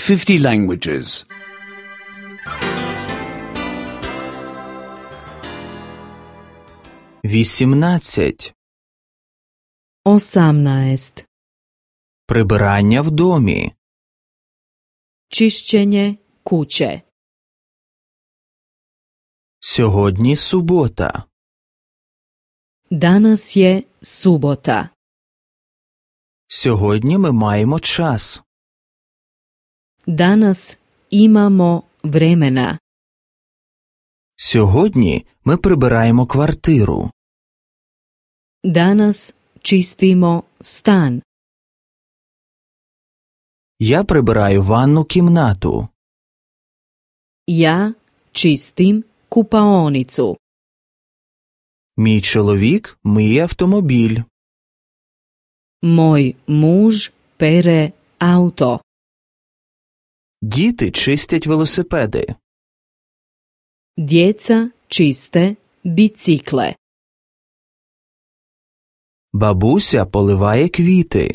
50 languages. 18. 18. Прибирання в домі. Čišćenje kuće. Сьогодні субота. Danas je subota. Сьогодні ми маємо час. Danas imamo vremena. Сьогодні ми прибираємо квартиру. Danas čistimo stan. Я прибираю ванну кімнату. Ja čistim kupaonicu. Мій чоловік миє автомобіль. Moj muž pere auto. Діти чистять велосипеди. Djeca čiste bicikle. Бабуся поливає квіти.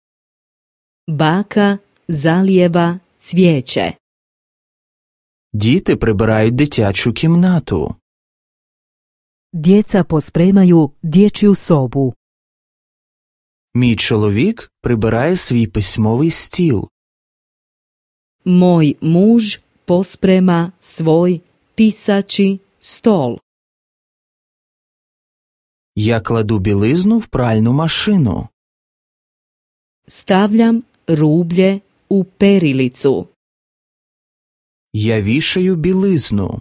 Baka zalijeva cvijeće. Діти прибирають дитячу кімнату. Djeca pospremaju dječju sobu. Мій чоловік прибирає свій письмовий стіл. Moj muž posprema svoj pisaći stol. Я кладу білизну в пральну машину. Stavljam rublje u perilicu. Я вішаю білизну.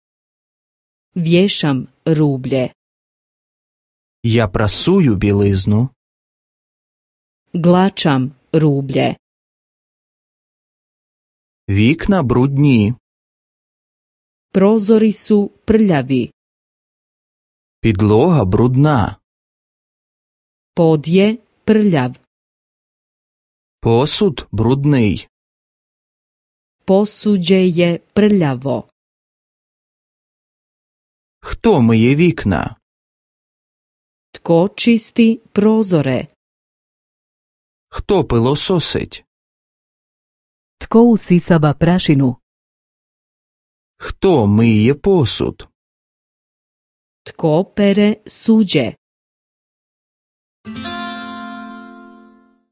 Vješam rublje. Я прасую білизну. Glačam rublje. Вікна брудні. Prozori su prljavi. Підлога брудна. Pod je prljav. Посуд брудний. Posuđe je prljavo. Хто миє вікна? Tko čisti prozore? Хто пилососить? Tko usisava prašinu? Хто миє посуд? Tko pere suđe?